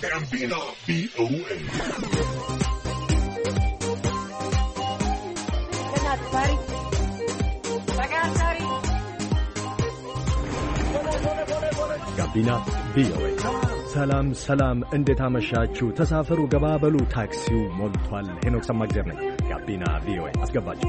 Gambino VOA. ጋቢና ቪኦኤ። ሰላም ሰላም፣ እንዴት አመሻችሁ? ተሳፈሩ፣ ገባበሉ፣ ታክሲው ሞልቷል። ሄኖክ ሰማግዜር ነኝ። ጋቢና ቪኦኤ አስገባችሁ።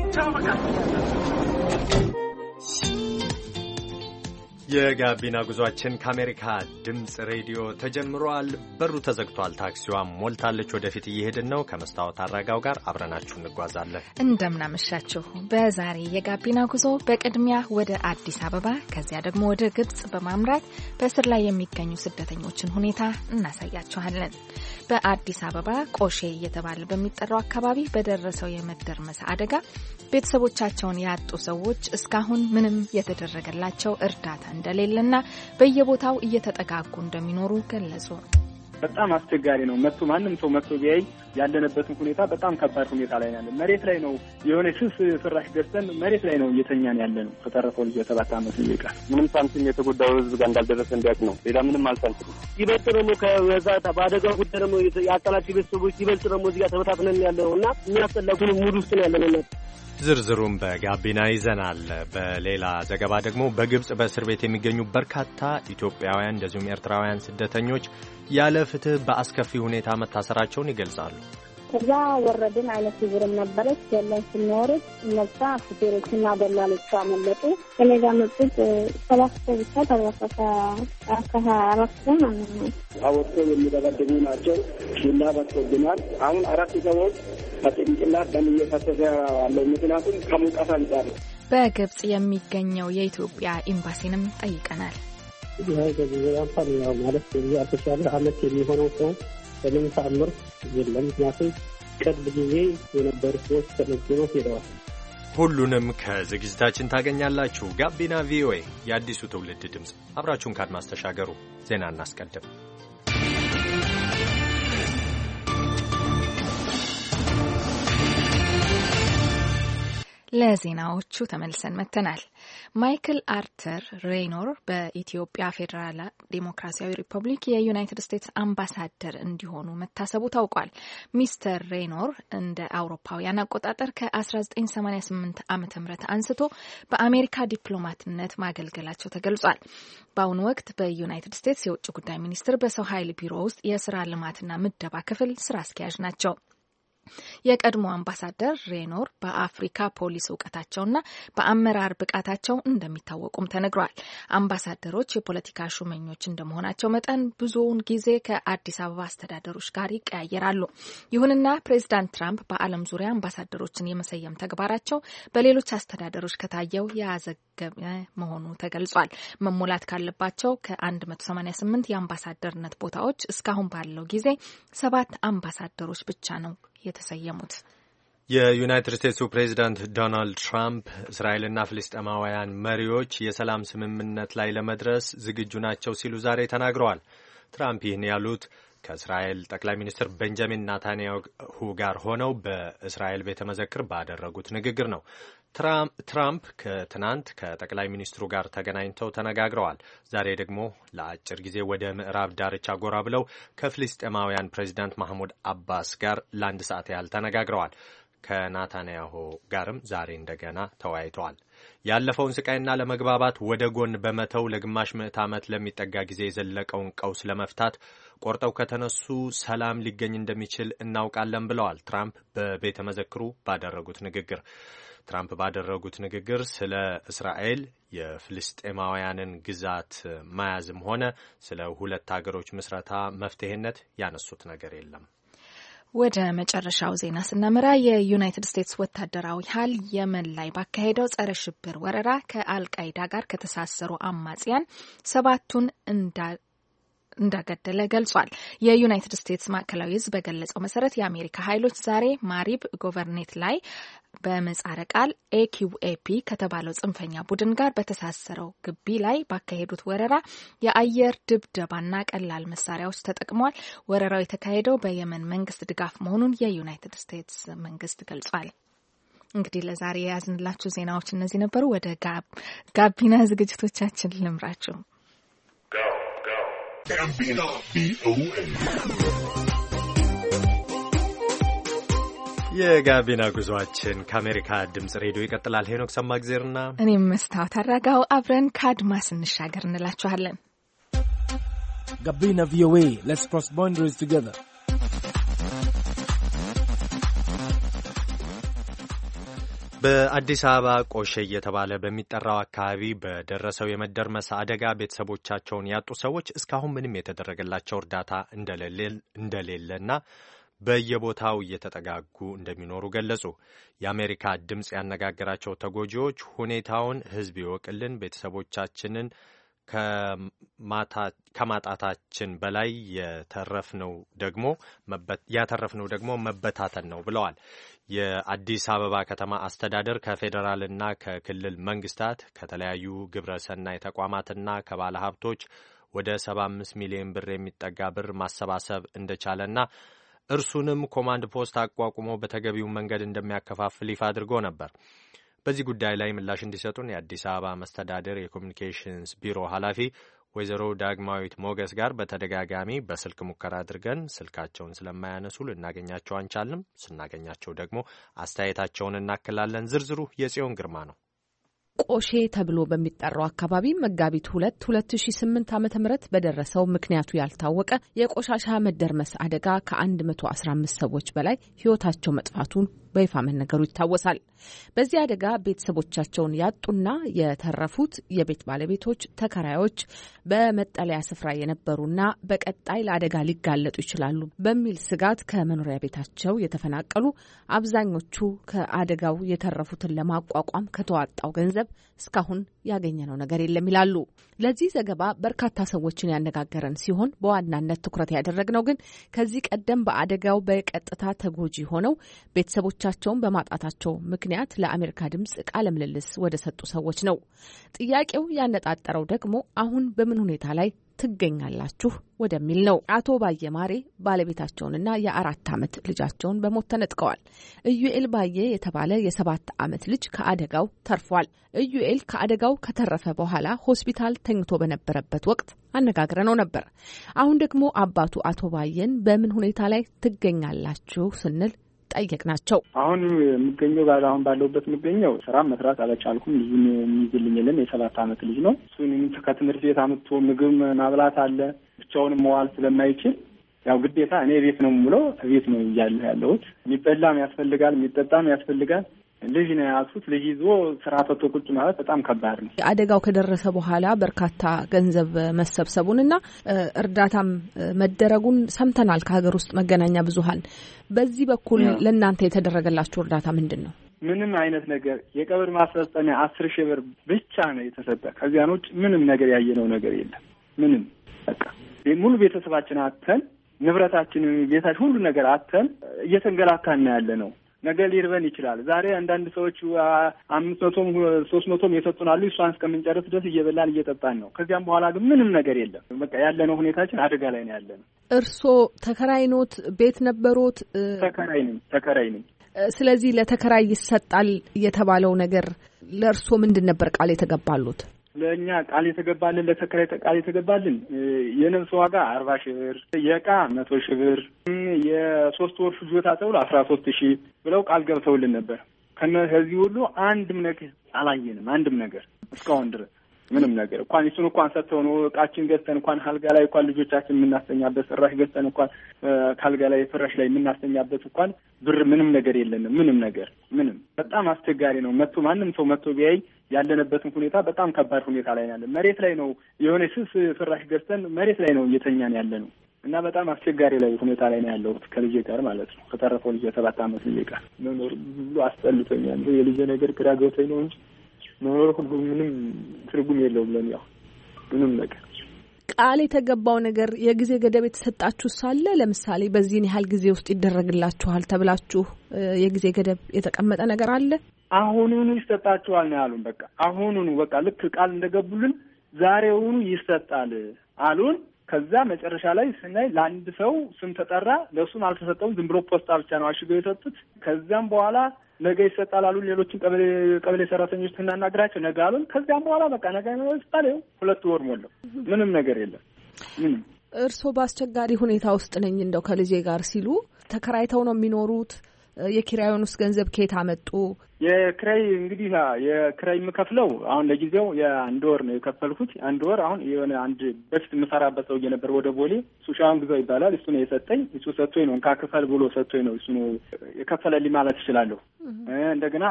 የጋቢና ጉዟችን ከአሜሪካ ድምፅ ሬዲዮ ተጀምሯል። በሩ ተዘግቷል። ታክሲዋ ሞልታለች። ወደፊት እየሄድን ነው። ከመስታወት አረጋው ጋር አብረናችሁ እንጓዛለን። እንደምናመሻችሁ። በዛሬ የጋቢና ጉዞ በቅድሚያ ወደ አዲስ አበባ ከዚያ ደግሞ ወደ ግብጽ በማምራት በእስር ላይ የሚገኙ ስደተኞችን ሁኔታ እናሳያችኋለን። በአዲስ አበባ ቆሼ እየተባለ በሚጠራው አካባቢ በደረሰው የመደርመስ አደጋ ቤተሰቦቻቸውን ያጡ ሰዎች እስካሁን ምንም የተደረገላቸው እርዳታ እንደሌለና በየቦታው እየተጠጋጉ እንደሚኖሩ ገለጹ። በጣም አስቸጋሪ ነው። ማንም ሰው መጥቶ ቢያይ ያለንበትን ሁኔታ በጣም ከባድ ሁኔታ ላይ ያለን። መሬት ላይ ነው የሆነ ስስ ፍራሽ ገዝተን መሬት ላይ ነው እየተኛን ያለን። ከተረፈው ልጅ 7 ዓመት ይልቃል። ምንም ሳንቲም የተጎዳው ህዝብ ጋር እንዳልደረሰ እንዲያውቅ ነው። ሌላ ምንም አልሳንቲም። ይበልጥ ደግሞ ከወዛታ በአደጋው ጉዳይ ደግሞ ያጣላቸው ቤተሰቦች ይበልጥ ደግሞ እዚህ ጋር ተበታትነን ያለው እና የሚያስጠላኩን ሙድ ውስጥ ነው ያለነው። ዝርዝሩም በጋቢና ይዘናል። በሌላ ዘገባ ደግሞ በግብጽ በእስር ቤት የሚገኙ በርካታ ኢትዮጵያውያን እንደዚሁም ኤርትራውያን ስደተኞች ያለ ፍትህ በአስከፊ ሁኔታ መታሰራቸውን ይገልጻሉ። ከዛ ወረድን አይነት ይብርም ነበረች ያለን ስንወርድ እነዛ ሹፌሮችና ደላሎች አመለጡ። እኔ ጋር መጡት 7 ሰው ብቻ ተረፈ። ከ24 ሰው ማለት ነው። አወጥቶ የሚደበድቡ ናቸው። ዱላ በትቶብናል። አሁን 4 ሰዎች በጭንቅላት ደም እየፈሰሰ ያለው ምክንያቱም ከሙቀት አንጻር ነው። በግብጽ የሚገኘው የኢትዮጵያ ኤምባሲንም ጠይቀናል። ይሄ ገንዘብ ያው ማለት ያተሻለ አመት የሚሆነው ሰው በምን ተአምር የለም። ምክንያቱም ቅርብ ጊዜ የነበሩ ሰዎች ተመዝግበው ሄደዋል። ሁሉንም ከዝግጅታችን ታገኛላችሁ። ጋቢና ቪኦኤ የአዲሱ ትውልድ ድምፅ። አብራችሁን ካድማስ ተሻገሩ። ዜና እናስቀድም። ለዜናዎቹ ተመልሰን መጥተናል። ማይክል አርተር ሬይኖር በኢትዮጵያ ፌዴራል ዴሞክራሲያዊ ሪፐብሊክ የዩናይትድ ስቴትስ አምባሳደር እንዲሆኑ መታሰቡ ታውቋል። ሚስተር ሬይኖር እንደ አውሮፓውያን አቆጣጠር ከ1988 ዓ.ም አንስቶ በአሜሪካ ዲፕሎማትነት ማገልገላቸው ተገልጿል። በአሁኑ ወቅት በዩናይትድ ስቴትስ የውጭ ጉዳይ ሚኒስቴር በሰው ኃይል ቢሮ ውስጥ የስራ ልማትና ምደባ ክፍል ስራ አስኪያጅ ናቸው። የቀድሞ አምባሳደር ሬኖር በአፍሪካ ፖሊስ እውቀታቸውና በአመራር ብቃታቸው እንደሚታወቁም ተነግሯል። አምባሳደሮች የፖለቲካ ሹመኞች እንደመሆናቸው መጠን ብዙውን ጊዜ ከአዲስ አበባ አስተዳደሮች ጋር ይቀያየራሉ። ይሁንና ፕሬዚዳንት ትራምፕ በዓለም ዙሪያ አምባሳደሮችን የመሰየም ተግባራቸው በሌሎች አስተዳደሮች ከታየው ያዘገመ መሆኑ ተገልጿል። መሞላት ካለባቸው ከ188 የአምባሳደርነት ቦታዎች እስካሁን ባለው ጊዜ 7 አምባሳደሮች ብቻ ነው የተሰየሙት። የዩናይትድ ስቴትሱ ፕሬዚዳንት ዶናልድ ትራምፕ እስራኤልና ፍልስጤማውያን መሪዎች የሰላም ስምምነት ላይ ለመድረስ ዝግጁ ናቸው ሲሉ ዛሬ ተናግረዋል። ትራምፕ ይህን ያሉት ከእስራኤል ጠቅላይ ሚኒስትር ቤንጃሚን ናታንያሁ ጋር ሆነው በእስራኤል ቤተ መዘክር ባደረጉት ንግግር ነው። ትራምፕ ከትናንት ከጠቅላይ ሚኒስትሩ ጋር ተገናኝተው ተነጋግረዋል። ዛሬ ደግሞ ለአጭር ጊዜ ወደ ምዕራብ ዳርቻ ጎራ ብለው ከፍልስጤማውያን ፕሬዚዳንት ማህሙድ አባስ ጋር ለ1 ሰዓት ያህል ተነጋግረዋል። ከናታንያሁ ጋርም ዛሬ እንደገና ተወያይተዋል። ያለፈውን ስቃይና ለመግባባት ወደ ጎን በመተው ለግማሽ ምዕተ ዓመት ለሚጠጋ ጊዜ የዘለቀውን ቀውስ ለመፍታት ቆርጠው ከተነሱ ሰላም ሊገኝ እንደሚችል እናውቃለን ብለዋል ትራምፕ በቤተ መዘክሩ ባደረጉት ንግግር። ትራምፕ ባደረጉት ንግግር ስለ እስራኤል የፍልስጤማውያንን ግዛት መያዝም ሆነ ስለ 2 ሀገሮች ምስረታ መፍትሄነት ያነሱት ነገር የለም። ወደ መጨረሻው ዜና ስናመራ የዩናይትድ ስቴትስ ወታደራዊ ኃይል የመን ላይ ባካሄደው ጸረ ሽብር ወረራ ከአልቃይዳ ጋር ከተሳሰሩ አማጽያን 7ቱን እንዳገደለ ገልጿል። የዩናይትድ ስቴትስ ማዕከላዊ ዕዝ በገለጸው መሰረት የአሜሪካ ኃይሎች ዛሬ ማሪብ ጎቨርኔት ላይ በመጻረ ቃል AQAP ከተባለው ጽንፈኛ ቡድን ጋር በተሳሰረው ግቢ ላይ ባካሄዱት ወረራ የአየር ድብደባና ቀላል መሳሪያዎች ተጠቅመዋል። ወረራው የተካሄደው በየመን መንግስት ድጋፍ መሆኑን የዩናይትድ ስቴትስ መንግስት ገልጿል። እንግዲህ ለዛሬ የያዝንላችሁ ዜናዎች እነዚህ ነበሩ። ወደ ጋቢና ዝግጅቶቻችን ልምራችሁ። Gambino VOA. የጋቢና ጉዟችን ከአሜሪካ ድምጽ ሬዲዮ ይቀጥላል። ሄኖክ ሰማግዜርና እኔም መስታወት አራጋው አብረን ከአድማስ እንሻገር እንላችኋለን። ጋቢና VOA, let's cross boundaries together. በአዲስ አበባ ቆሼ እየተባለ በሚጠራው አካባቢ በደረሰው የመደርመስ አደጋ ቤተሰቦቻቸውን ያጡ ሰዎች እስካሁን ምንም የተደረገላቸው እርዳታ እንደሌለና በየቦታው እየተጠጋጉ እንደሚኖሩ ገለጹ። የአሜሪካ ድምፅ ያነጋገራቸው ተጎጂዎች ሁኔታውን ሕዝብ ይወቅልን፣ ቤተሰቦቻችንን ከማጣታችን በላይ ያተረፍነው ደግሞ መበታተን ነው ብለዋል። የአዲስ አበባ ከተማ አስተዳደር ከፌዴራልና ከክልል መንግስታት ከተለያዩ ግብረሰናይ ተቋማትና ከባለ ሀብቶች ወደ 75 ሚሊዮን ብር የሚጠጋ ብር ማሰባሰብ እንደቻለና እርሱንም ኮማንድ ፖስት አቋቁሞ በተገቢው መንገድ እንደሚያከፋፍል ይፋ አድርጎ ነበር። በዚህ ጉዳይ ላይ ምላሽ እንዲሰጡን የአዲስ አበባ መስተዳደር የኮሚኒኬሽንስ ቢሮ ኃላፊ ወይዘሮ ዳግማዊት ሞገስ ጋር በተደጋጋሚ በስልክ ሙከራ አድርገን ስልካቸውን ስለማያነሱ ልናገኛቸው አንቻልም። ስናገኛቸው ደግሞ አስተያየታቸውን እናክላለን። ዝርዝሩ የጽዮን ግርማ ነው። ቆሼ ተብሎ በሚጠራው አካባቢ መጋቢት 2008 ዓ.ም በደረሰው ምክንያቱ ያልታወቀ የቆሻሻ መደርመስ አደጋ ከ115 ሰዎች በላይ ሕይወታቸው መጥፋቱን በይፋ መነገሩ ይታወሳል። በዚህ አደጋ ቤተሰቦቻቸውን ያጡና የተረፉት የቤት ባለቤቶች፣ ተከራዮች፣ በመጠለያ ስፍራ የነበሩና በቀጣይ ለአደጋ ሊጋለጡ ይችላሉ በሚል ስጋት ከመኖሪያ ቤታቸው የተፈናቀሉ፣ አብዛኞቹ ከአደጋው የተረፉትን ለማቋቋም ከተዋጣው ገንዘብ እስካሁን ያገኘነው ነገር የለም ይላሉ። ለዚህ ዘገባ በርካታ ሰዎችን ያነጋገረን ሲሆን በዋናነት ትኩረት ያደረግነው ግን ከዚህ ቀደም በአደጋው በቀጥታ ተጎጂ ሆነው ቤተሰቦቻቸውን በማጣታቸው ምክንያት ለአሜሪካ ድምጽ ቃለ ምልልስ ወደ ሰጡ ሰዎች ነው። ጥያቄው ያነጣጠረው ደግሞ አሁን በምን ሁኔታ ላይ ትገኛላችሁ ወደሚል ነው። አቶ ባየማሬ ባለቤታቸውንና የ4 ዓመት ልጃቸውን በሞት ተነጥቀዋል። ኢዩኤል ባየ የተባለ የ7 ዓመት ልጅ ከአደጋው ተርፏል። ኢዩኤል ከአደጋው ከተረፈ በኋላ ሆስፒታል ተኝቶ በነበረበት ወቅት አነጋግረነው ነበር። አሁን ደግሞ አባቱ አቶ ባየን በምን ሁኔታ ላይ ትገኛላችሁ ስንል ጠየቅናቸው። አሁን የምገኘው አሁን ባለውበት የምገኘው ስራ መስራት አልቻልኩም። ልጁን የሚይዝልኝልን የ7 ዓመት ልጅ ነው። እሱን ከትምህርት ቤት አምጥቶ ምግብ ማብላት አለ። ብቻውንም መዋል ስለማይችል ያው ግዴታ እኔ ቤት ነው የምውለው። ቤት ነው ያለሁት። የሚበላም ያስፈልጋል፣ የሚጠጣም ያስፈልጋል። ልጅ ነው ያሱት። ልጅ ይዞ ስራ ፈቶ ቁጭ ማለት በጣም ከባድ ነው። አደጋው ከደረሰ በኋላ በርካታ ገንዘብ መሰብሰቡንና እርዳታም መደረጉን ሰምተናል ከሀገር ውስጥ መገናኛ ብዙሃን። በዚህ በኩል ለእናንተ የተደረገላችሁ እርዳታ ምንድን ነው? ምንም አይነት ነገር የቀብር ማስፈጸሚያ 10,000 ብር ብቻ ነው የተሰጠ። ከዚያ ውጭ ምንም ነገር ያየነው ነገር የለም። ምንም በቃ ሙሉ ቤተሰባችን አተን ንብረታችን፣ ቤታችን፣ ሁሉ ነገር አተን እየተንገላታን ያለ ነው። ነገ ሊርበን ይችላል። ዛሬ አንዳንድ ሰዎች 500ም 300ም የሰጡናሉ። እሷን እስከምንጨርስ ድረስ እየበላን እየጠጣን ነው። ከዚያም በኋላ ግን ምንም ነገር የለም። በቃ ያለነው ሁኔታችን አደጋ ላይ ነው ያለነው። እርስዎ ተከራይኖት ቤት ነበሮት? ተከራይ ነኝ። ስለዚህ ለተከራይ ይሰጣል የተባለው ነገር ለእርስዎ ምንድን ነበር ቃል የተገባሉት? ለእኛ ቃል የተገባልን ለተከራይ ቃል የተገባልን የነፍስ ዋጋ 40,000 ብር፣ የዕቃ 100,000 ብር፣ የ3 ወር ፍጆታ ተብሎ 13,000 ብለው ቃል ገብተውልን ነበር። ከዚህ ሁሉ አንድም ነገር አላየንም። አንድም ነገር እስካሁን ድረስ ምንም ነገር እሱን ሰጥተው ነው ዕቃችን ገዝተን አልጋ ላይ ልጆቻችን የምናስተኛበት ፍራሽ ገዝተን ካልጋ ላይ ፍራሽ ላይ የምናስተኛበት ብር ምንም ነገር የለንም። ምንም በጣም አስቸጋሪ ነው። ማንም ሰው መጥቶ ቢያይ ያለንበትን ሁኔታ በጣም ከባድ ሁኔታ ላይ ያለን። መሬት ላይ ነው የሆነ ስስ ፍራሽ ገዝተን መሬት ላይ ነው እየተኛን ያለ ነው እና በጣም አስቸጋሪ ላይ ሁኔታ ላይ ነው ያለሁት ከልጄ ጋር ማለት ነው። ከተረፈው ልጄ 7 ዓመት ልጄ ጋር መኖር ሁሉ አስጠልቶኛል። የልጄ ነገር ግራ ገብቶኝ ነው እንጂ መኖር ሁሉ ምንም ትርጉም የለውም ለኔ። ምንም ነገር ቃል የተገባው ነገር የጊዜ ገደብ የተሰጣችሁ ሳለ ለምሳሌ በዚህን ያህል ጊዜ ውስጥ ይደረግላችኋል ተብላችሁ የጊዜ ገደብ የተቀመጠ ነገር አለ? አሁኑኑ ይሰጣችኋል ነው ያሉን። በቃ አሁኑኑ በቃ ልክ ቃል እንደገቡልን ዛሬውኑ ይሰጣል አሉን። ከዛ መጨረሻ ላይ ስናይ ለአንድ ሰው ስም ተጠራ፣ ለሱም አልተሰጠውም። ዝም ብሎ ፖስታ ብቻ ነው አሽገው የሰጡት። ከዛም በኋላ ነገ ይሰጣል አሉን። ሌሎችን ቀበሌ ሰራተኞች ስናናግራቸው ነገ አሉን። ከዚያም በኋላ በቃ ነገ ነው ይሰጣል። 2 ወር ሞላው። ምንም ነገር የለም። እርስዎ በአስቸጋሪ ሁኔታ ውስጥ ነኝ እንደው ከልጄ ጋር ሲሉ ተከራይተው ነው የሚኖሩት? የኪራዩን ውስጥ ገንዘብ ከየት አመጡ? የክራይ እንግዲህ የክራይ የምከፍለው አሁን ለጊዜው የአንድ ወር ነው የከፈልኩት። አንድ ወር አሁን የሆነ አንድ በፊት የምሰራበት ሰውዬ ነበር ወደ ቦሌ፣ እሱ ሻውን ግዛው ይባላል። እሱ ነው የሰጠኝ። እሱ ሰጥቶኝ ነው እንካክፈል ብሎ ሰጥቶኝ ነው እሱ ነው የከፈለልኝ ማለት እችላለሁ። እንደገና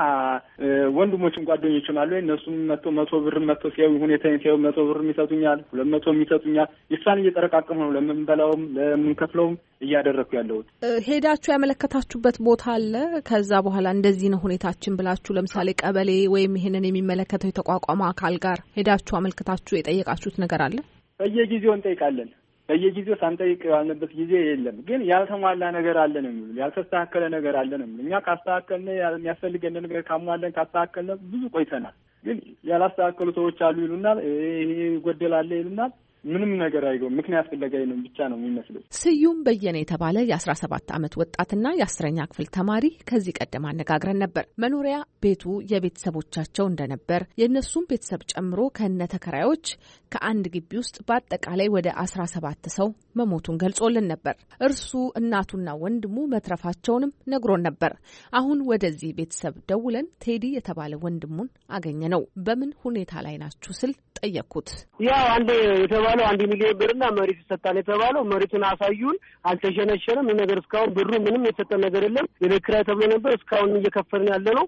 ወንድሞችም ጓደኞችም አሉ። እነሱም መቶ ብር ሲያዩ ሁኔታዬን ሲያዩ 100 ብር ይሰጡኛል፣ 200 ይሰጡኛል። ይሳን እየጠረቃቀሙ ነው ለምንበላውም ለምንከፍለውም እያደረኩ ያለሁት። ሄዳችሁ ያመለከታችሁበት ቦታ አለ? ከዛ በኋላ እንደዚህ ነው ሁኔታችን ብላችሁ ለምሳሌ ቀበሌ ወይም ይሄንን የሚመለከተው የተቋቋመ አካል ጋር ሄዳችሁ አመልክታችሁ የጠየቃችሁት ነገር አለ? በየጊዜው እንጠይቃለን። በየጊዜው ሳንጠይቅ ያልንበት ጊዜ የለም። ግን ያልተሟላ ነገር አለ ነው የሚሉት፣ ያልተስተካከለ ነገር አለ ነው የሚሉት። እኛ ካስተካከልን የሚያስፈልገን ነገር ካሟለን ካስተካከልን ብዙ ቆይተናል። ግን ያላስተካከሉ ሰዎች አሉ ይሉናል። ይሄ ጎደላለ ይሉናል። ምንም ነገር አይገውም። ምክንያት ፍለጋይ ነው ብቻ ነው የሚመስለው። ስዩም በየነ የተባለ የ17 ዓመት ወጣትና የ10ኛ ክፍል ተማሪ ከዚህ ቀደም አነጋግረን ነበር። መኖሪያ ቤቱ የቤተሰቦቻቸው እንደነበር የእነሱም ቤተሰብ ጨምሮ ከነ ተከራዮች ከአንድ ግቢ ውስጥ በአጠቃላይ ወደ 17 ሰው መሞቱን ገልጾልን ነበር። እርሱ እናቱና ወንድሙ መትረፋቸውንም ነግሮን ነበር። አሁን ወደዚህ ቤተሰብ ደውለን ቴዲ የተባለ ወንድሙን አገኘ ነው። በምን ሁኔታ ላይ ናችሁ ስል ጠየቅኩት። ያው አንድ የተባለው 1 ሚሊዮን ብርና መሬት ይሰጣል የተባለው መሬቱን አሳዩን፣ አልተሸነሸነም። ነገር እስካሁን ብሩ ምንም የተሰጠ ነገር የለም። የቤት ኪራይ ተብሎ ነበር እስካሁን እየከፈልን ያለ ነው።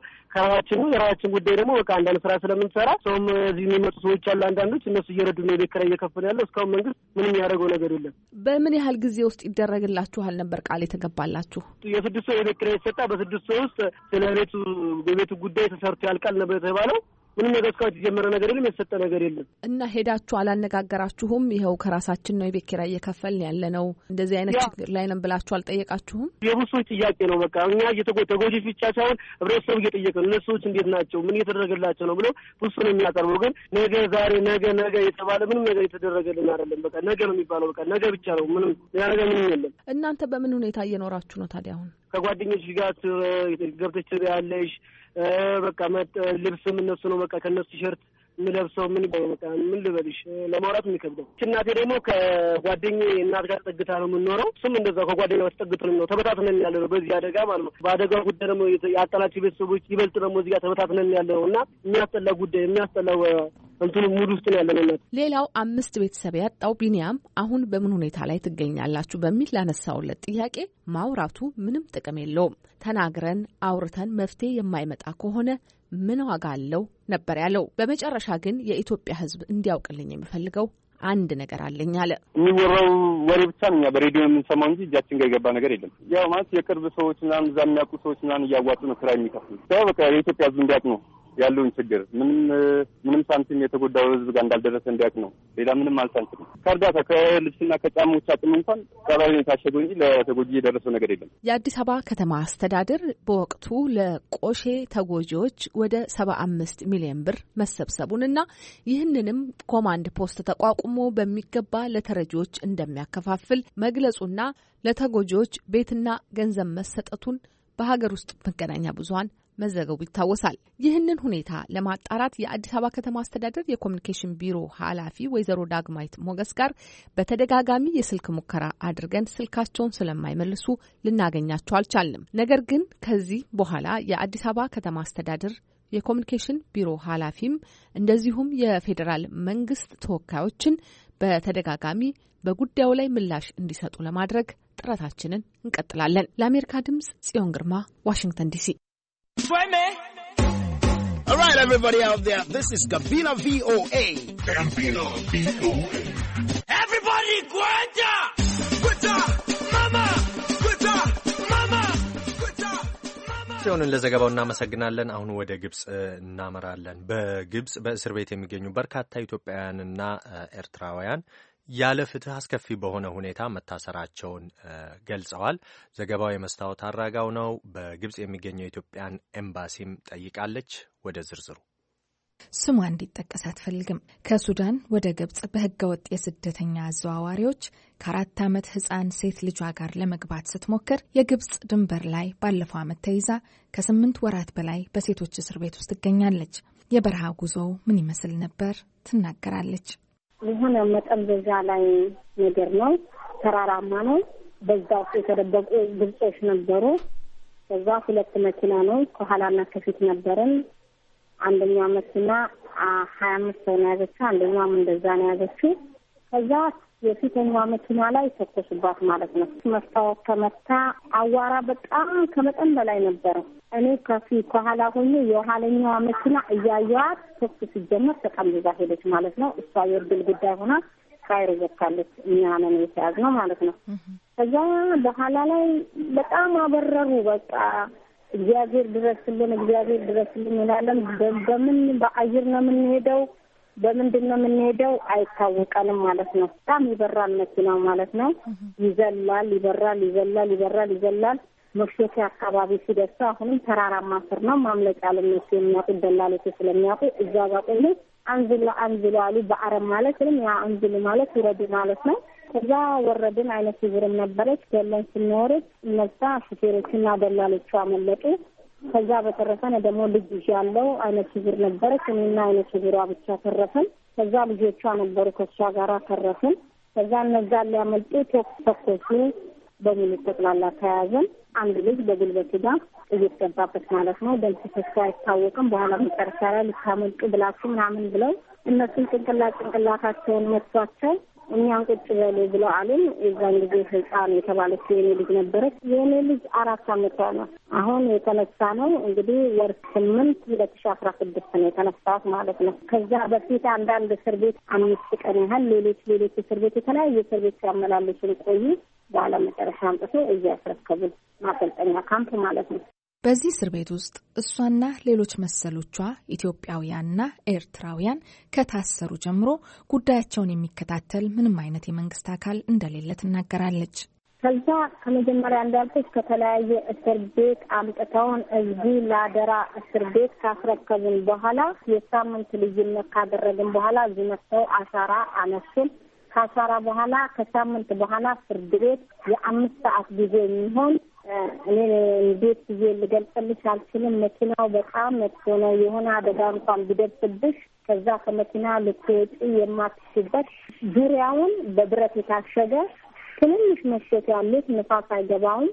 የራሳችን ጉዳይ ደግሞ በቃ አንዳንድ ስራ ስለምንሰራ ሰውም እዚህ የሚመጡ ሰዎች አሉ አንዳንዶች እነሱ እየረዱ ነው የቤት ኪራይ እየከፈልን ያለው። እስካሁን መንግስት ምንም ያደረገው ነገር የለም። በምን ያህል ጊዜ ውስጥ ይደረግላችኋል ነበር ቃል የተገባላችሁ? የ6 ሰው የቤት ኪራይ ይሰጣ። በ6 ሰው ውስጥ ስለ ቤቱ ጉዳይ ተሰርቶ ያልቃል ነበር የተባለው። ምንም ነገር እስካሁን የተጀመረ ነገር የለም፣ የተሰጠ ነገር የለም። እና ሄዳችሁ አላነጋገራችሁም? ይኸው ከራሳችን ነው የቤት ኪራይ እየከፈልን ያለ ነው እንደዚህ አይነት ችግር ላይ ነን ብላችሁ አልጠየቃችሁም? የብሶች ጥያቄ ነው። በቃ እኛ ተጎጂዎች ብቻ ሳይሆን ህብረተሰቡ እየጠየቀ ነው። እነሱዎች እንዴት ናቸው? ምን እየተደረገላቸው ነው ብሎ ብሶ ነው የሚያቀርበው። ግን ነገ ዛሬ ነገ የተባለ ምንም ነገር የተደረገልን አይደለም። በቃ ነገ ነው የሚባለው። በቃ ነገ ብቻ ነው። ምንም ያ ነገር ምንም የለም። እናንተ በምን ሁኔታ እየኖራችሁ ነው ታዲያ? አሁን ከጓደኞች ጋር ገብተሽ ያለሽ በቃ ልብስም እነሱ ነው። በቃ ከነሱ ቲሸርት ምለብሰው ምን በቃ ምን ልበልሽ ለማውራት የሚከብደው። እናቴ ደግሞ ከጓደኛዬ እናት ጋር ተጠግታ ነው የምንኖረው። እሱም እንደዛው ከጓደኛው ተጠግተን ነው ተበታትነን ያለ ነው በዚህ አደጋ ማለት ነው። በአደጋው ጉዳይ ደግሞ ያጣላቸው ቤተሰቦች ይበልጥ ደግሞ እዚህ ጋር ተበታትነን ያለ ነው እና የሚያስጠላ ጉዳይ የሚያስጠላው እንትኑ ሙሉ ውስጥ ነው ያለው። ሌላው 5 ቤተሰብ ያጣው ቢኒያም አሁን በምን ሁኔታ ላይ ትገኛላችሁ በሚል ላነሳውለት ጥያቄ ማውራቱ ምንም ጥቅም የለውም፣ ተናግረን አውርተን መፍትሄ የማይመጣ ከሆነ ምን ዋጋ አለው ነበር ያለው። በመጨረሻ ግን የኢትዮጵያ ሕዝብ እንዲያውቅልኝ የሚፈልገው አንድ ነገር አለኝ አለ። የሚወራው ወሬ ብቻ ነው እኛ በሬዲዮ የምንሰማው እንጂ እጃችን ጋር የገባ ነገር የለም። ያው ማለት የቅርብ ሰዎች ምናምን እዛ የሚያውቁ ሰዎች ምናምን እያዋጡ ነው ኪራይ የሚከፍሉ። ያው በቃ የኢትዮጵያ ሕዝብ እንዲያውቅ ነው ያለውን ችግር ምንም ሳንቲም የተጎዳው ሕዝብ ጋር እንዳልደረሰ እንዲያውቅ ነው። ሌላ ምንም አልሳንቲም ከእርዳታ ከልብስና ከጫማዎች አቅም እንኳን ቀባሪ የታሸገው እንጂ ለተጎጂ የደረሰው ነገር የለም። የአዲስ አበባ ከተማ አስተዳደር በወቅቱ ለቆሼ ተጎጂዎች ወደ 75 ሚሊዮን ብር መሰብሰቡንና ይህንንም ኮማንድ ፖስት ተቋቁሞ በሚገባ ለተረጂዎች እንደሚያከፋፍል መግለጹና ለተጎጂዎች ቤትና ገንዘብ መሰጠቱን በሀገር ውስጥ መገናኛ ብዙኃን መዘገቡ ይታወሳል። ይህንን ሁኔታ ለማጣራት የአዲስ አበባ ከተማ አስተዳደር የኮሚኒኬሽን ቢሮ ኃላፊ ወይዘሮ ዳግማዊት ሞገስ ጋር በተደጋጋሚ የስልክ ሙከራ አድርገን ስልካቸውን ስለማይመልሱ ልናገኛቸው አልቻልንም። ነገር ግን ከዚህ በኋላ የአዲስ አበባ ከተማ አስተዳደር የኮሚኒኬሽን ቢሮ ኃላፊም እንደዚሁም የፌዴራል መንግስት ተወካዮችን በተደጋጋሚ በጉዳዩ ላይ ምላሽ እንዲሰጡ ለማድረግ ጥረታችንን እንቀጥላለን። ለአሜሪካ ድምጽ ጽዮን ግርማ ዋሽንግተን ዲሲ። All right, everybody out there, this is Gabina VOA. Gabina VOA. Everybody, Guanta! Guanta! Mama! Guanta! Mama! Guanta! Mama! ጽዮንን ለዘገባው እናመሰግናለን። አሁን ወደ ግብጽ እናመራለን። በግብጽ በእስር ቤት የሚገኙ በርካታ ኢትዮጵያውያንና ኤርትራውያን ያለ ፍትህ አስከፊ በሆነ ሁኔታ መታሰራቸውን ገልጸዋል። ዘገባው የመስታወት አራጋው ነው። በግብጽ የሚገኘው የኢትዮጵያን ኤምባሲም ጠይቃለች። ወደ ዝርዝሩ ስሟ እንዲጠቀስ አትፈልግም። ከሱዳን ወደ ግብጽ በህገወጥ የስደተኛ አዘዋዋሪዎች ከ4 ዓመት ህፃን ሴት ልጇ ጋር ለመግባት ስትሞክር የግብጽ ድንበር ላይ ባለፈው ዓመት ተይዛ ከ8 ወራት በላይ በሴቶች እስር ቤት ውስጥ ትገኛለች። የበረሃ ጉዞው ምን ይመስል ነበር ትናገራለች። የሆነ መጠምዘዣ ላይ ነገር ነው። ተራራማ ነው። በዛው የተደበቁ ግብጾች ነበሩ። ከዛ ሁለት መኪና ነው ከኋላና ከፊት ነበረን። አንደኛው መኪና 25 ሰው ነው ያዘችው፣ አንደኛው እንደዛ ነው ያዘችው። ከዛ የፊተኛው መኪና ላይ ተኮሱባት ማለት ነው። መስታወት ከመታ አዋራ በጣም ከመጠን በላይ ነበረ። እኔ ከኋላ ሆኜ የኋለኛው መኪና እያየኋት ተኩስ ሲጀመር ተቀምዛ ሄደች ማለት ነው። እሷ የድል ጉዳይ ሆና ካይሮ ዘካለች። እኛ ነን የተያዝነው ማለት ነው። ከዛ በኋላ ላይ በጣም አበረሩ። በቃ እግዚአብሔር ድረስልን እንላለን። በምን በአየር ነው የምንሄደው፣ በምንድን ነው የምንሄደው አይታወቀንም ማለት ነው። በጣም ይበራል መኪናው ማለት ነው። ይዘላል፣ ይዘላል። መሽቶ አካባቢ ሲደርስ አሁንም ተራራማ ስር ነው። ማምለጫ ለነሱ የሚያውቁ ደላሎች ስለሚያውቁ እዛ ጋር ቆዩ። አንዝሉ አሉ በአረብ ማለት ነው። ያ አንዝሉ ማለት ይረዱ ማለት ነው። ከዛ ወረድን። አይነት ይብርም ነበረች። ገለን ስንወርድ እነዛ ሹፌሮችና ደላሎቹ አመለጡ። ከዛ በተረፈነ ደግሞ ልጅ ያለው አይነት ይብር ነበረች። እኔና አይነት ይብሯ ብቻ ተረፈን። ከዛ ልጆቿ ነበሩ ከሷ ጋር ተረፈን። ከዛ እነዛ ሊያመልጡ ተኮሱ። በሙሉ ተጥላላ ተያዘን። አንድ ልጅ በጉልበት ጋር እየተገባበት ማለት ነው። ደም ሲፈስ አይታወቅም። በኋላ መጨረሻ ላይ ልታመልጡ ብላችሁ ምናምን ብለው እነሱን ጭንቅላታቸውን መቷቸው። እኛን ቁጭ በሉ ብለው አሉን። የዛን ጊዜ ህፃን የተባለች የኔ ልጅ ነበረች። የኔ ልጅ 4 ዓመቷ ነው። አሁን የተነሳ ነው እንግዲህ ወር 8 2016 ነው የተነሳት ማለት ነው። ከዛ በፊት አንዳንድ እስር ቤት 5 ቀን ያህል ሌሎች እስር ቤት የተለያዩ እስር ቤት ሲያመላልሱን ቆዩ። በኋላ መጨረሻ አምጥቶ እዚያ ያስረከቡን ማሰልጠኛ ካምፕ ማለት ነው። በዚህ እስር ቤት ውስጥ እሷና ሌሎች መሰሎቿ ኢትዮጵያውያንና ኤርትራውያን ከታሰሩ ጀምሮ ጉዳያቸውን የሚከታተል ምንም አይነት የመንግስት አካል እንደሌለ ትናገራለች። ከዛ ከመጀመሪያ እንዳልኩት ከተለያየ እስር ቤት አምጥተውን እዚህ ላደራ እስር ቤት ካስረከቡን በኋላ የሳምንት ልዩነት ካደረግን በኋላ እዚህ መጥተው አሻራ አነሱን። ከአሻራ በኋላ ከሳምንት በኋላ ፍርድ ቤት የ5 ሰዓት ጊዜ የሚሆን እኔ እንዴት ጊዜ ልገልጽልሽ አልችልም። መኪናው በጣም መጥፎ ነው። የሆነ አደጋ እንኳን ቢደርስብሽ ከዛ ከመኪና ልትወጪ የማትችበት ዙሪያውን በብረት የታሸገ ትንንሽ መሸት ያሉት ንፋስ አይገባውም።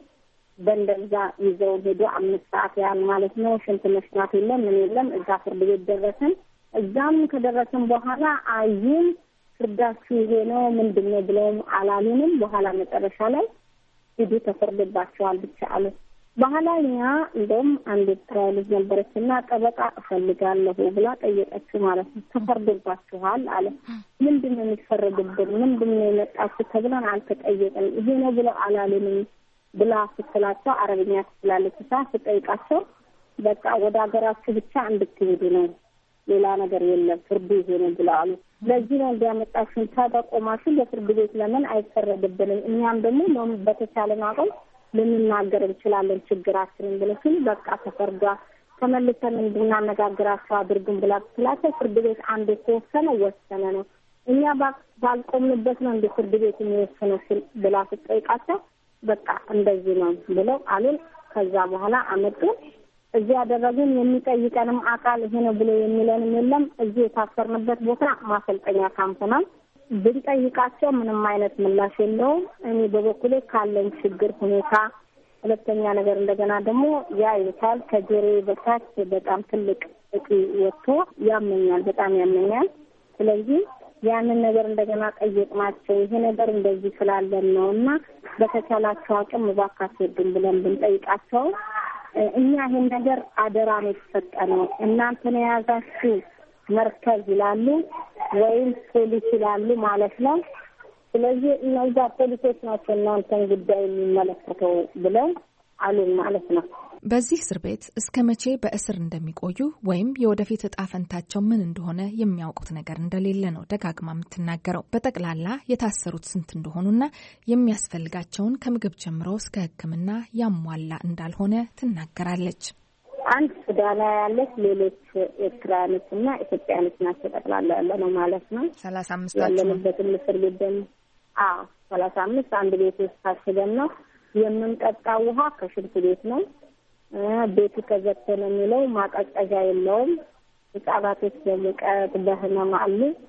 በእንደዛ ይዘው ሄዶ 5 ሰዓት ያህል ማለት ነው። ሽንት መሽናት የለም ምን የለም። እዛ ፍርድ ቤት ደረስን። እዛም ከደረስን በኋላ አዩን። ፍርዳችሁ ይሄ ነው ምንድነው ብለውም አላሉንም። በኋላ መጨረሻ ላይ ሂዱ ተፈርዶባቸዋል ብቻ አሉ። በኋላ እኛ እንደውም አንድ ትራይል ነበረችና ጠበቃ እፈልጋለሁ ብላ ጠየቀችው ማለት ነው። ተፈርዶባቸዋል አለ። ምንድነው የሚፈረድብን? ምንድነው የመጣችሁ ተብለን አልተጠየቅን። ይሄ ነው ብለው አላሉንም ብላ ስትላቸው አረብኛ ትላለች። ስትጠይቃቸው በቃ ወደ ሀገራችሁ ብቻ እንድትሄዱ ነው ሌላ ነገር የለም ፍርዱ ይሄ ነው ብለዋል። ለዚህ ነው እንዲያመጣሽን ታቆማችሁ በፍርድ ቤት ለምን አይፈረድብንም? እኛም ደግሞ በተቻለን አቅም ልንናገር እንችላለን ችግራችንን ብለሽን በቃ ተፈርዷ ተመልሰን እንድናነጋግራቸው አድርጉን ብላ ትላቸው። ፍርድ ቤት አንድ ተወሰነ ወሰነ ነው። እኛ ባልቆምንበት ነው እንደ ፍርድ ቤት የሚወሰነው ብላ ስትጠይቃቸው በቃ እንደዚህ ነው ብለው አሉን። ከዛ በኋላ አመጡ። እዚህ ያደረግን የሚጠይቀንም አካል ይሄ ነው ብሎ የሚለንም የለም። እዚህ የታሰርንበት ቦታ ማሰልጠኛ ካምፕ ነው። ብንጠይቃቸው ምንም አይነት ምላሽ የለውም። እኔ በበኩሌ ካለን ችግር ሁኔታ ሁለተኛ ነገር እንደገና ደግሞ ያ ይታል ከጆሬ በታች በጣም ትልቅ እጢ ወጥቶ ያመኛል፣ በጣም ያመኛል። ስለዚህ ያንን ነገር እንደገና ጠየቅናቸው። ይሄ ነገር እንደዚህ ስላለን ነውና በተቻላቸው አቅም እባካችሁ ብለን ብንጠይቃቸው እኛ ይሄን ነገር አደራ ነው የተሰጠነው እናንተን የያዛችሁ መርከዝ ይላሉ ወይም ፖሊስ ይላሉ ማለት ነው። ስለዚህ እነዛ ፖሊሶች ናቸው እናንተን ጉዳይ የሚመለከተው ብለው አሉን ማለት ነው። በዚህ እስር ቤት እስከ መቼ በእስር እንደሚቆዩ ወይም የወደፊት እጣ ፈንታቸው ምን እንደሆነ የሚያውቁት ነገር እንደሌለ ነው ደጋግማ የምትናገረው። በጠቅላላ የታሰሩት ስንት እንደሆኑና የሚያስፈልጋቸውን ከምግብ ጀምሮ እስከ ሕክምና ያሟላ እንዳልሆነ ትናገራለች። አንድ ሱዳና ያለች፣ ሌሎች ኤርትራውያንና ኢትዮጵያውያኖች ናቸው ጠቅላላ ያለ ነው ማለት ነው። 35 ያለንበትን እስር ቤት ደግሞ 35 አንድ ቤት ውስጥ ታሽገን ነው የምንጠጣው። ውሃ ከሽንት ቤት ነው። ቤቱ ከዘተነ የሚለው ማቀዝቀዣ የለውም። ህጻናቶች በሙቀት በህመም አሉ።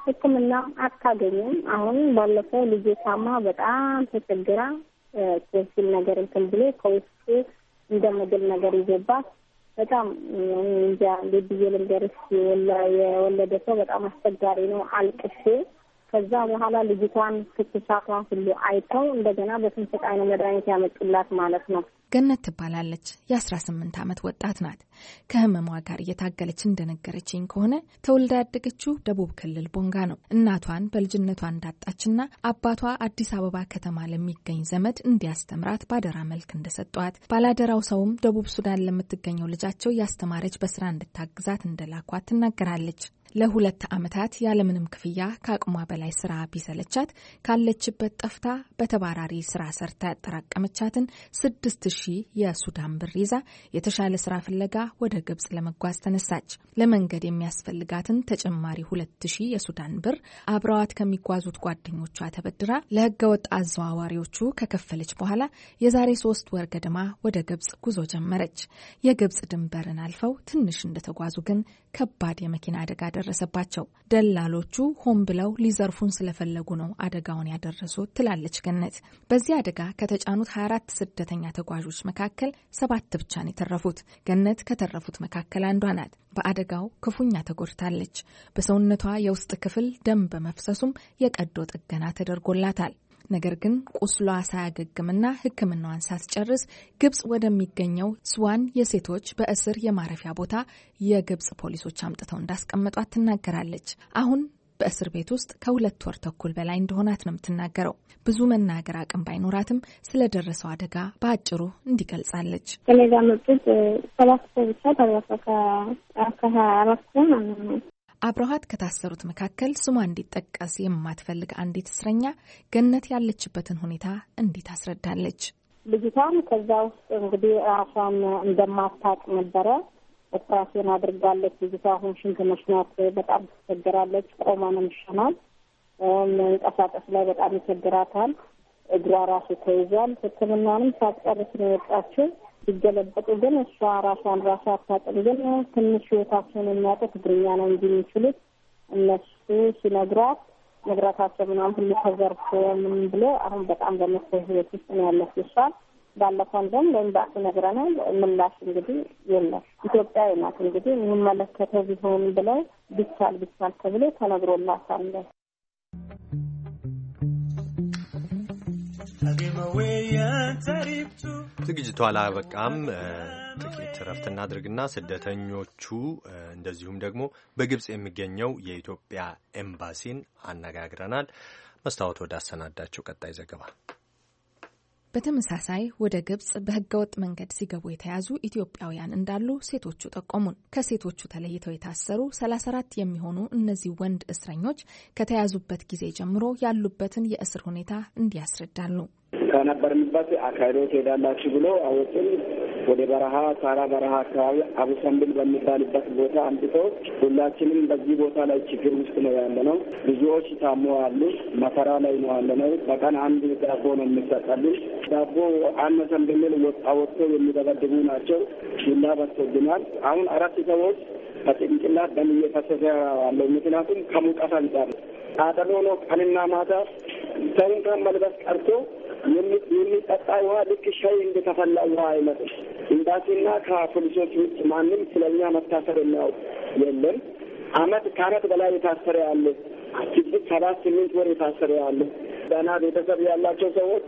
ሕክምና አታገኝም። አሁን ባለፈው ልጅ ታማ በጣም ተቸግራ ቶንሲል ነገር እንትን ብሎ ከውስጡ እንደ ምግብ ነገር ይዘባት በጣም እንጃ ልጅ ልንገርሽ የወለደ ሰው በጣም አስቸጋሪ ነው። አልቅሼ ከዛ በኋላ ልጅቷን ክትሳቷን ሁሉ አይተው እንደገና በስንስቃይ ነው መድኃኒት ያመጡላት ማለት ነው። ገነት ትባላለች። የ18 ዓመት ወጣት ናት። ከህመሟ ጋር እየታገለች እንደነገረችኝ ከሆነ ተወልዳ ያደገችው ደቡብ ክልል ቦንጋ ነው። እናቷን በልጅነቷ እንዳጣችና አባቷ አዲስ አበባ ከተማ ለሚገኝ ዘመድ እንዲያስተምራት ባደራ መልክ እንደሰጧት፣ ባላደራው ሰውም ደቡብ ሱዳን ለምትገኘው ልጃቸው ያስተማረች በስራ እንድታግዛት እንደላኳት ትናገራለች። ለ2 ዓመታት ያለምንም ክፍያ ከአቅሟ በላይ ስራ ቢሰለቻት ካለችበት ጠፍታ በተባራሪ ስራ ሰርታ ያጠራቀመቻትን 6000 የሱዳን ብር ይዛ የተሻለ ስራ ፍለጋ ወደ ግብጽ ለመጓዝ ተነሳች። ለመንገድ የሚያስፈልጋትን ተጨማሪ 2000 የሱዳን ብር አብረዋት ከሚጓዙት ጓደኞቿ ተበድራ ለህገወጥ አዘዋዋሪዎቹ ከከፈለች በኋላ የዛሬ 3 ወር ገደማ ወደ ግብጽ ጉዞ ጀመረች። የግብጽ ድንበርን አልፈው ትንሽ እንደተጓዙ ግን ከባድ የመኪና አደጋ ደረሰባቸው። ደላሎቹ ሆን ብለው ሊዘርፉን ስለፈለጉ ነው አደጋውን ያደረሱት ትላለች ገነት። በዚህ አደጋ ከተጫኑት 24 ስደተኛ ተጓዦች መካከል 7 ብቻ ነው የተረፉት። ገነት ከተረፉት መካከል አንዷ ናት። በአደጋው ክፉኛ ተጎድታለች። በሰውነቷ የውስጥ ክፍል ደም በመፍሰሱም የቀዶ ጥገና ተደርጎላታል። ነገር ግን ቁስሏ ሳያገግምና ሕክምናዋን ሳትጨርስ ግብጽ ወደሚገኘው ስዋን የሴቶች በእስር የማረፊያ ቦታ የግብጽ ፖሊሶች አምጥተው እንዳስቀመጧት ትናገራለች። አሁን በእስር ቤት ውስጥ ከ2 ወር ተኩል በላይ እንደሆናት ነው የምትናገረው። ብዙ መናገር አቅም ባይኖራትም ስለደረሰው አደጋ በአጭሩ እንዲገልጻለች። እኔ ጋር መጡት 7 ሰው ብቻ ተረፈ ከ24 አብረሃት ከታሰሩት መካከል ስሟ እንዲጠቀስ የማትፈልግ አንዲት እስረኛ ገነት ያለችበትን ሁኔታ እንዴት አስረዳለች። ልጅቷን ከዛ ውስጥ እንግዲህ ራሷን እንደማታውቅ ነበረ። ኦፕራሲዮን አድርጋለች። ልጅቷ አሁን ሽንት መሽናት በጣም ትቸገራለች። ቆማ ነው የምትሸናው። መንቀሳቀስ ላይ በጣም ይቸግራታል። እግሯ ራሱ ተይዟል። ሕክምናንም ሳትጨርስ ነው የወጣችው። ሲገለበጡ ግን እሷ ራሷን አታውቅም። ግን ትንሽ ህይወታቸውን የሚያውቁት ትግርኛ ነው እንጂ የሚችሉት እነሱ ሲነግሯት ንብረታቸው ምናምን ሁሉ ተዘርፎ ምን ብሎ አሁን በጣም በመጥፎ ህይወት ውስጥ ነው ያለችው። እሷ ባለፈው እንደውም ለእምባሲ ነግረናል። ምላሽ እንግዲህ የለም። ኢትዮጵያዊ ናት እንግዲህ የሚመለከተው ቢሆን ብለው ቢቻል ተብሎ ተነግሮላታል። ዝግጅቱ አላበቃም። ጥቂት እረፍት እናድርግና ስደተኞቹ እንደዚሁም ደግሞ በግብጽ የሚገኘው የኢትዮጵያ ኤምባሲን አነጋግረናል። መስታወት ወደ አሰናዳቸው ቀጣይ ዘገባ። በተመሳሳይ ወደ ግብጽ በህገወጥ መንገድ ሲገቡ የተያዙ ኢትዮጵያውያን እንዳሉ ሴቶቹ ጠቆሙን። ከሴቶቹ ተለይተው የታሰሩ 34 የሚሆኑ እነዚህ ወንድ እስረኞች ከተያዙበት ጊዜ ጀምሮ ያሉበትን የእስር ሁኔታ እንዲያስረዳሉ። ከነበርንበት አካባቢዎች ሄዳላችሁ ብሎ አወጡን። ወደ በረሃ ሳራ በረሃ አካባቢ አቡሰንብል በሚባልበት ቦታ አምጥተው ሁላችንም በዚህ ቦታ ላይ ችግር ውስጥ ነው ያለነው። ብዙዎች ታመዋል። መከራ ላይ ነው ያለነው። በቀን አንድ ዳቦ ነው የሚሰጠልን። ዳቦ አነሰን ብንል ወጥቶ የሚደበድቡ ናቸው። ዱላ በትቶብናል። አሁን 4 ሰዎች ከጭንቅላት ደም እየፈሰሰ ያለው ምክንያቱም ከሙቀት አንጻር ቃጠሎ ነው። ቀንና ማታ ሰውን ከመልበስ ቀርቶ የሚጠጣ ውሃ ልክ ሻይ እንደተፈላ ውሃ አይመጥም። ኤምባሲና ከፖሊሶች ውጭ ማንም ስለኛ መታሰር የሚያውቅ የለም። ከአመት በላይ የታሰረ ያለ 7-8 ወር የታሰረ ያለ ደህና ቤተሰብ ያላቸው ሰዎች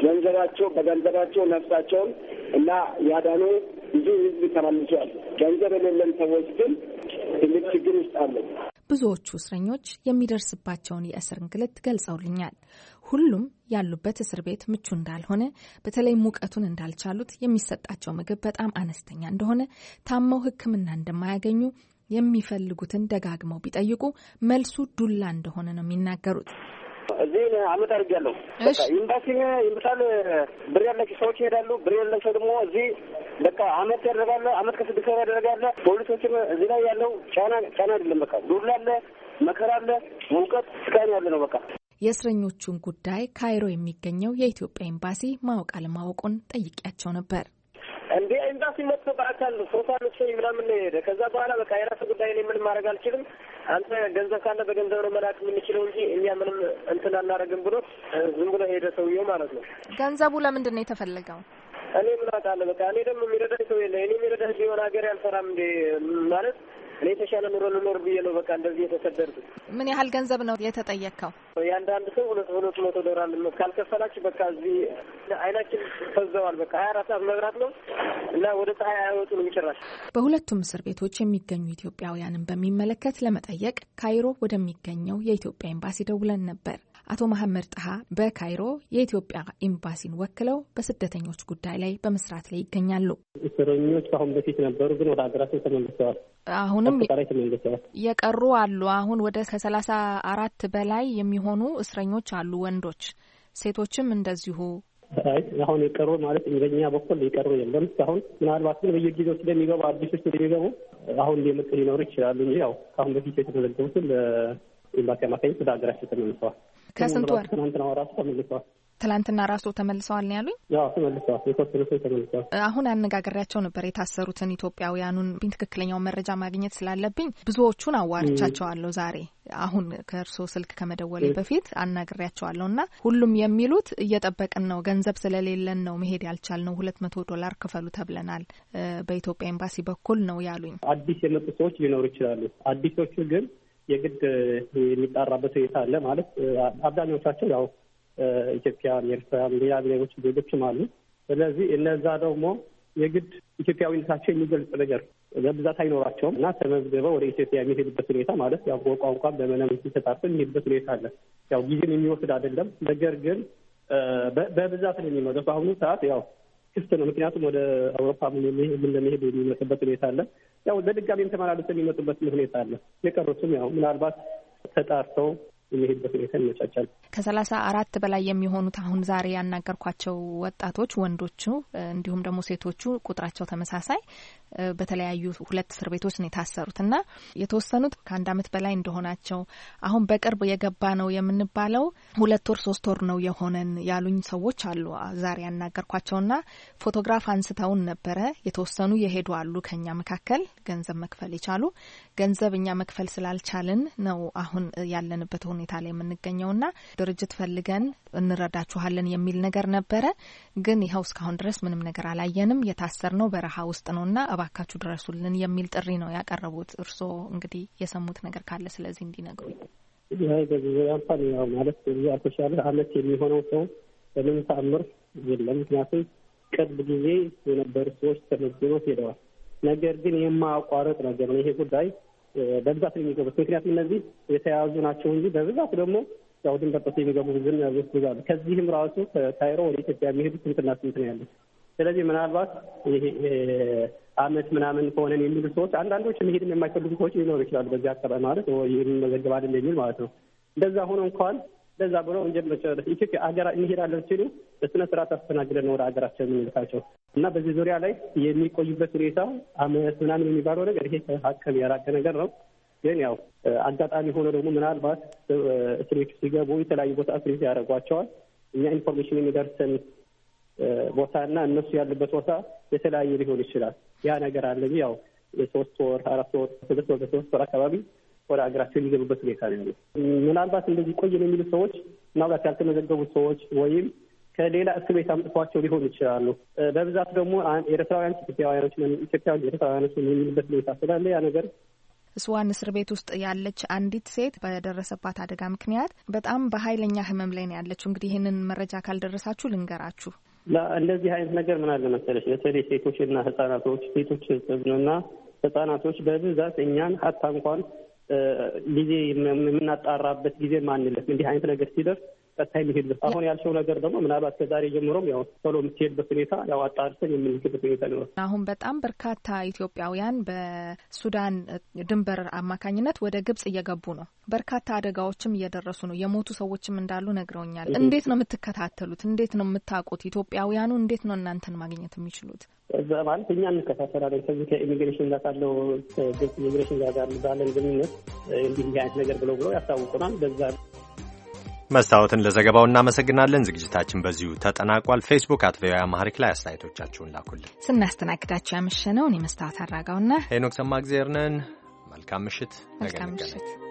በገንዘባቸው ነፍሳቸውን እና ያዳኑ ብዙ ህዝብ ተመልሷል። ገንዘብ የሌለን ሰዎች ግን ትልቅ ችግር ውስጥ አለ። ብዙዎቹ እስረኞች የሚደርስባቸውን የእስር እንግልት ገልጸውልኛል። ሁሉም ያሉበት እስር ቤት ምቹ እንዳልሆነ፣ በተለይ ሙቀቱን እንዳልቻሉት፣ የሚሰጣቸው ምግብ በጣም አነስተኛ እንደሆነ፣ ታመው ሕክምና እንደማያገኙ፣ የሚፈልጉትን ደጋግመው ቢጠይቁ መልሱ ዱላ እንደሆነ ነው የሚናገሩት። እዚህ አመት አድርጌያለሁ። በቃ ኤምባሲ ይመጣል። ብር ያላቸው ሰዎች ይሄዳሉ። ብር ያላቸው ደግሞ እዚህ በቃ አመት ያደርጋለ። አመት ከ6 ወር ያደርጋለ። ፖሊሶችም እዚህ ላይ ያለው ጫና አይደለም። በቃ ዱላ አለ፣ መከራ አለ፣ ሙቀት ስቃይ ያለ ነው። በቃ የእስረኞቹን ጉዳይ ካይሮ የሚገኘው የኢትዮጵያ ኤምባሲ ማወቅ አለማወቁን ጠይቄያቸው ነበር። እንዴ ኤምባሲ መጥቶ በአካል ፎቶ አንስቶ ምናምን ሄደ። ከዛ በኋላ በቃ የራሱ ጉዳይ ነው፣ ምን ማድረግ አልችልም። አንተ ገንዘብ ካለ በገንዘብ ነው መላክ የምንችለው እንጂ እኛ ምንም እንትን አናደርግም ብሎ ዝም ብሎ ሄደ ሰውየው ማለት ነው። ገንዘቡ ለምንድን ነው የተፈለገው? እኔ ምን አውቃለሁ። በቃ እኔ ደግሞ የሚረዳኝ ሰው የለ። እኔ የሚረዳኝ ቢሆን ሀገር ያልሰራም እንደ ማለት እኔ የተሻለ ኑሮ ልኖር ብዬ ነው በቃ እንደዚህ የተሰደድኩት። ምን ያህል ገንዘብ ነው የተጠየቀው? የአንዳንድ ሰው $200 ካልከፈላችሁ በቃ እዚህ አይናችን ፈዘዋል። በቃ 24 ሰዓት መብራት ነው እና ወደ ፀሐይ አይወጡንም ጭራሽ። በሁለቱም እስር ቤቶች የሚገኙ ኢትዮጵያውያንን በሚመለከት ለመጠየቅ ካይሮ ወደሚገኘው የኢትዮጵያ ኤምባሲ ደውለን ነበር። አቶ መሐመድ ጣሃ በካይሮ የኢትዮጵያ ኤምባሲን ወክለው በስደተኞች ጉዳይ ላይ በመስራት ላይ ይገኛሉ። እስረኞች ከአሁን በፊት ነበሩ፣ ግን ወደ ሀገራቸው ተመልሰዋል። አሁንም የቀሩ አሉ። አሁን ወደ 34 በላይ የሚሆኑ እስረኞች አሉ፣ ወንዶች፣ ሴቶችም እንደዚሁ። አሁን የቀሩ ማለት በእኛ በኩል የቀሩ የለም እስካሁን። ምናልባት ግን በየጊዜው ስለሚገቡ አዲሶች ስለሚገቡ አሁን ሊመጡ ሊኖሩ ይችላሉ እንጂ ያው ከአሁን በፊት የተመዘገቡትን ለኤምባሲ አማካኝነት ወደ ሀገራቸው ተመልሰዋል። ከስንት ወር? ትናንትና ራሱ ተመልሰዋል። ትላንትና ራሱ ተመልሰዋል ነው ያሉኝ? ያው ተመልሰዋል። የተወሰኑ ሰው ተመልሰዋል። አሁን አነጋግሬያቸው ነበር የታሰሩትን ኢትዮጵያውያኑን። ትክክለኛውን መረጃ ማግኘት ስላለብኝ ብዙዎቹን አዋርቻቸዋለሁ ዛሬ። አሁን ከእርሶ ስልክ ከመደወሌ በፊት አናግሬያቸዋለሁና ሁሉም የሚሉት እየጠበቅን ነው፣ ገንዘብ ስለሌለን ነው መሄድ ያልቻልነው፣ $200 ክፈሉ ተብለናል በኢትዮጵያ ኤምባሲ በኩል ነው ያሉኝ። አዲስ የመጡ ሰዎች ሊኖሩ ይችላሉ። አዲሶቹ ግን የግድ የሚጣራበት ሁኔታ አለ ማለት አብዛኞቻቸው ያው ኢትዮጵያውያን፣ ኤርትራውያን፣ ሌሎች ዜጎችም አሉ። ስለዚህ እነዛ ደግሞ የግድ ኢትዮጵያዊነታቸው የሚገልጽ ነገር በብዛት አይኖራቸውም እና ተመዝግበው ወደ ኢትዮጵያ የሚሄዱበት ሁኔታ ማለት ያው በቋንቋ በመነም ተጣርተው የሚሄዱበት ሁኔታ አለ። ያው ጊዜም የሚወስድ አይደለም። ነገር ግን በብዛት ነው የሚመጣው። በአሁኑ ሰዓት ያው ክፍት ነው። ምክንያቱም ወደ አውሮፓ ለመሄድ የሚመጡበት ሁኔታ አለ። ያው በድጋሚም ተመላልሰው የሚመጡበት ሁኔታ አለ። የቀሩትም ያው ምናልባት ተጣርተው የሚሄድበት ሁኔታ ይመቻቻል። ከ34 በላይ የሚሆኑት አሁን ዛሬ ያናገርኳቸው ወጣቶች ወንዶቹ እንዲሁም ደግሞ ሴቶቹ ቁጥራቸው ተመሳሳይ በተለያዩ 2 እስር ቤቶች ነው የታሰሩት እና የተወሰኑት ከ1 ዓመት በላይ እንደሆናቸው አሁን በቅርብ የገባ ነው የምንባለው 2 ወር 3 ወር ነው የሆነን ያሉኝ ሰዎች አሉ። ዛሬ ያናገርኳቸውና ፎቶግራፍ አንስተውን ነበረ። የተወሰኑ የሄዱ አሉ ከኛ መካከል ገንዘብ መክፈል የቻሉ። ገንዘብ እኛ መክፈል ስላልቻልን ነው አሁን ያለንበት ሁኔታ ላይ የምንገኘውና ድርጅት ፈልገን እንረዳችኋለን የሚል ነገር ነበረ። ግን ይኸው እስካሁን ድረስ ምንም ነገር አላየንም። የታሰርነው በረሃ ውስጥ ነውና እባካችሁ ድረሱልን የሚል ጥሪ ነው ያቀረቡት። እርስዎ እንግዲህ የሰሙት ነገር ካለ ስለዚህ እንዲነግሩኝ። ያው ማለት ያተሻለ አመት የሚሆነው ሰው በምን ተአምር የለም። ምክንያቱም ቅርብ ጊዜ የነበሩ ሰዎች ተመዝግበው ሄደዋል። ነገር ግን የማያቋርጥ ነገር ነው ይሄ ጉዳይ። በብዛት የሚገቡት ምክንያቱም እነዚህ የተያዙ ናቸው እንጂ በብዛት ደግሞ ያው ድንበር ጥሰው የሚገቡ ብዙም ያዘጋሉ። ከዚህም ራሱ ከካይሮ ወደ ኢትዮጵያ የሚሄዱት ስንትና ስንት ነው ያለው። ስለዚህ ምናልባት ይሄ አመት ምናምን ከሆነን የሚሉ ሰዎች አንዳንዶች መሄድም የማይፈልጉ ሰዎች ሊኖሩ ይችላሉ። በዚህ አካባቢ ማለት ይህን መዘገብ አይደል የሚል ማለት ነው። እንደዛ ሆኖ እንኳን እንደዛ ብሎ ወንጀል መጨረስ ኢትዮጵያ አገራ እንሄዳለን ሲሉ በስነ ስርዓት አስተናግደን ነው ወደ አገራቸው የምንልካቸው እና በዚህ ዙሪያ ላይ የሚቆዩበት ሁኔታ አመት ምናምን የሚባለው ነገር ይሄ ከሀቅ የራቀ ነገር ነው። ግን ያው አጋጣሚ ሆኖ ደግሞ ምናልባት እስሬት ሲገቡ የተለያዩ ቦታ እስሬት ያደርጓቸዋል። እኛ ኢንፎርሜሽን የሚደርሰን ቦታና እነሱ ያሉበት ቦታ የተለያየ ሊሆን ይችላል። ያ ነገር አለ። ያው 3 ወር 4 ወር 3 ወር አካባቢ ወደ ሀገራቸው የሚገቡበት ሁኔታ ነው ያለው። ምናልባት እንደዚህ ቆየን የሚሉ ሰዎች ምናልባት ያልተመዘገቡ ሰዎች ወይም ከሌላ እስር ቤት አምጥቷቸው ሊሆኑ ይችላሉ። በብዛት ደግሞ ኤርትራውያን ኤርትራውያኖች የሚሉበት ሁኔታ ስላለ ያ ነገር ስዋን እስር ቤት ውስጥ ያለች አንዲት ሴት በደረሰባት አደጋ ምክንያት በጣም በኃይለኛ ህመም ላይ ነው ያለችው። እንግዲህ ይህንን መረጃ ካልደረሳችሁ ልንገራችሁ። እንደዚህ አይነት ነገር ምን አለ መሰለሽ፣ በተለይ ሴቶችና ህጻናቶች ሴቶችና ህጻናቶች በብዛት እኛን ሀታ እንኳን ጊዜ የምናጣራበት ጊዜ ማንልም እንዲህ አይነት ነገር ሲደርስ ቀጥታ የሚሄድበት። አሁን ያልሽው ነገር ደግሞ ምናልባት ከዛሬ ጀምሮም ያው ቶሎ የምትሄድበት ሁኔታ ያው አጣርተን የምንሄድበት ሁኔታ ነው። አሁን በጣም በርካታ ኢትዮጵያውያን በሱዳን ድንበር አማካኝነት ወደ ግብጽ እየገቡ ነው። በርካታ አደጋዎችም እየደረሱ ነው። የሞቱ ሰዎችም እንዳሉ ነግረውኛል። እንዴት ነው የምትከታተሉት? እንዴት ነው የምታውቁት? ኢትዮጵያውያኑ እንዴት ነው እናንተን ማግኘት የሚችሉት? ማለት እኛ እንከታተላለን። ከዚህ ከኢሚግሬሽን ጋር ካለው ግብጽ ኢሚግሬሽን ጋር ባለን ግንኙነት እንዲህ አይነት ነገር ብለው ያሳውቁናል። በዛ መስታወትን ለዘገባው እናመሰግናለን። ዝግጅታችን በዚሁ ተጠናቋል። ፌስቡክ @ቪኦኤ አማርኛ ላይ አስተያየቶቻችሁን ላኩልን። ስናስተናግዳችሁ ያመሸነው እኔ መስታወት አራጋውና ሄኖክ ሰማእግዜር ነን። መልካም ምሽት። መልካም ምሽት።